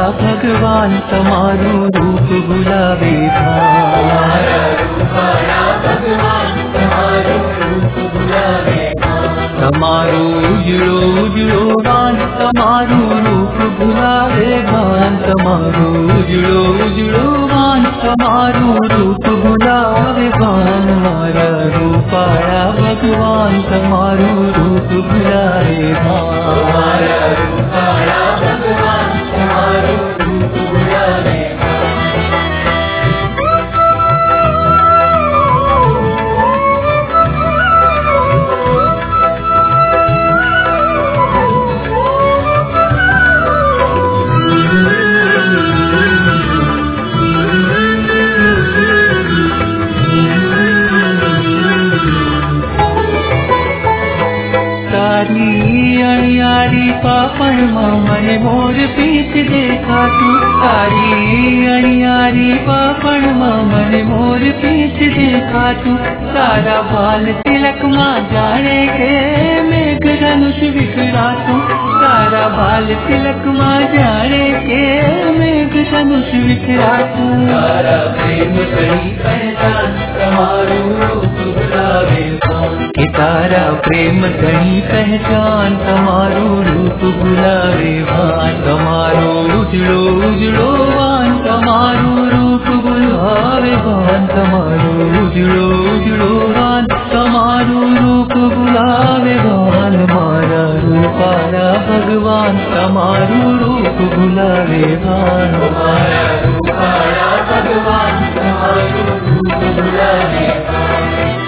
भगवान तमारू रूप भुलावे भान। तमारू उजड़ो उजड़ो भान तमारू रूप भुलावे भान। तमारू उजड़ो उजड़ो भान तमारू रूप भुलावे भान। मारा रूपाया भगवान तमारू रूप भुलावे भान। अणियारी पापड़ मन मोर पीठ देखा तू। तारी अणियारी पापड़ मन मोर पीठ देखा तू। सारा बाल तिलक माँ जाने के मेघ धनुष बिखरा तू। सारा बाल तिलक माँ जाने के मेघ धनुष बिखरा तू। सारा प्रेम करी पहचान तमारू रूप भुलावे भान। तारा प्रेम कहीं पहचान तमारू रूप भुलावे भान। तमारो उजड़ो उजड़ो भान तमारू रूप भुलावे भान। तमारो उजड़ो उजड़ो भान तमारू रूप भुलावे भान। मारा रूपारा भगवान तमारू रूप भुलावे भान। मारा रूपारा भगवान तमारू रूप भुलावे भान।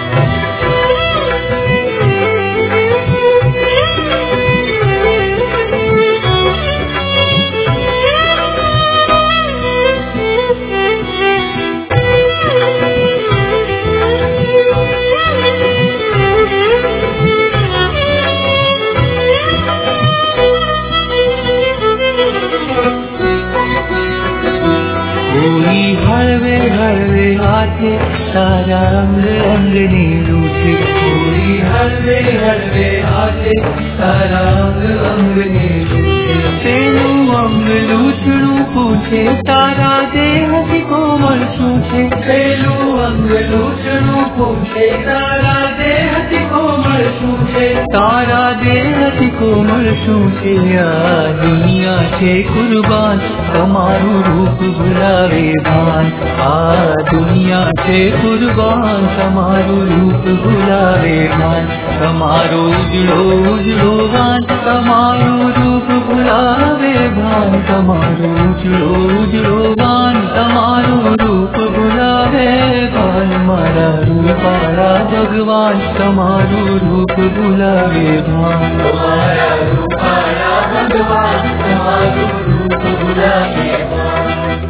हलवे हलवे हाथे सारा अंग अंग ने रूठे। कोई हलवे हलवे हाथे सारा अंग अंग ने रूठे। तेनू अंग लूचड़ू पूछे तारा देह की कोमल छूछे। तेनू अंग लूचड़ू पूछे तारा देह की कोमल छूछे। तारा देह की कोमल छूछे। दुनिया छे कुर्बान तमारू रूप भुलावे भान। दुनिया छे कुर्बान तमारू रूप भुलावे भान। तमारो उजड़ो उजड़ो भान तमारू रूप भुलावे भान। तमारो उजड़ो उजड़ो भान तमारू रूप भुलावे भान। मारा रूपारा भगवान तमारू रूप भुलावे भान। मारा रूपारा भगवान तमारू रूप भुलावे भान।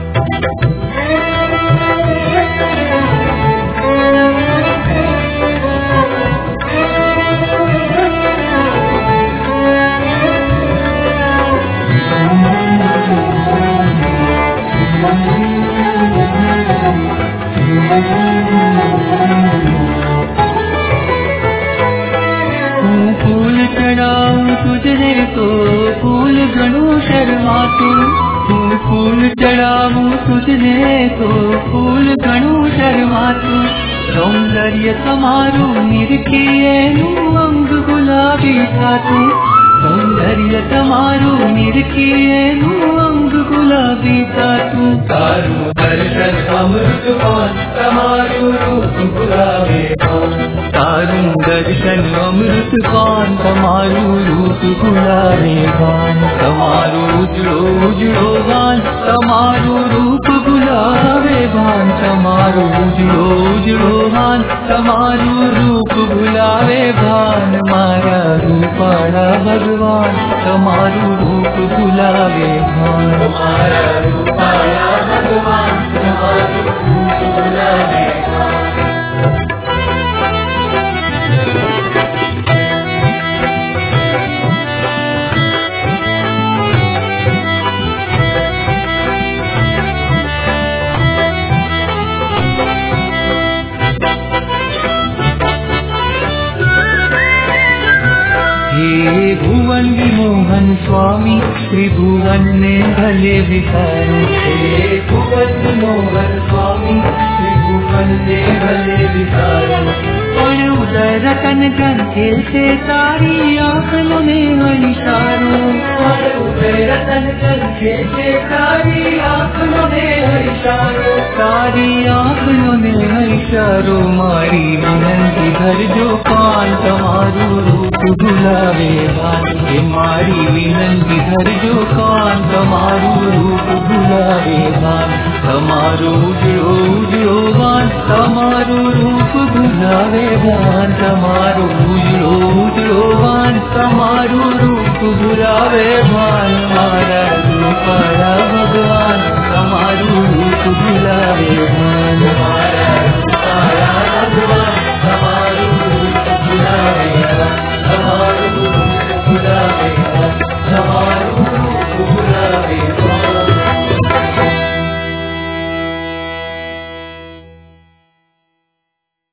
फूल चढ़ाऊं तुझे तो फूल घणो शर्मातू। फूल चढ़ाऊं तुझे तो फूल घणो शर्मातू। सौंदर्य तमारू निरखिए अंग गुलाबी थातू। सौंदर्य तमारू निरखिए अंग गुलाबी थातू। तारू दर्शन अमृत पान तमारू रूप भुलावे भान। तारू दर्शन अमृत पान तमारू रूप भुलावे भान। तमारू उजड़ो उजड़ो भान तमारू रूप भुलावे भान। तमारू उजड़ो उजड़ो भान तमारू रूप भुलावे भान। मारा रूपारा भगवान तमारू रूप भुलावे भान। मारा रूपारा भगवान तमारू रूप भुलावे भान। त्रिभुवन विमोहन स्वामी त्रिभुवन ने भले विसारो। हे भुवन विमोहन स्वामी त्रिभुवन ने भले विसारो। और उदय रतन जन खेलते तारी आंखों में है इशारो। और उदय रतन जन खेलते तारी आंखों में है इशारो। तारी आंखों में है इशारो। मारी विनंती धर जो कान तमारू रूप भुलावे भान। हे मारी विनंती धर जो कान तमारू रूप भुलावे भान। तमारो उजड़ो उजड़ो भान तमारो रूप भुलावे भान। तमारो उजड़ो उजड़ो भान तमारो रूप भुलावे भान। मारा रूप भगवान तमारो रूप भुलावे भान।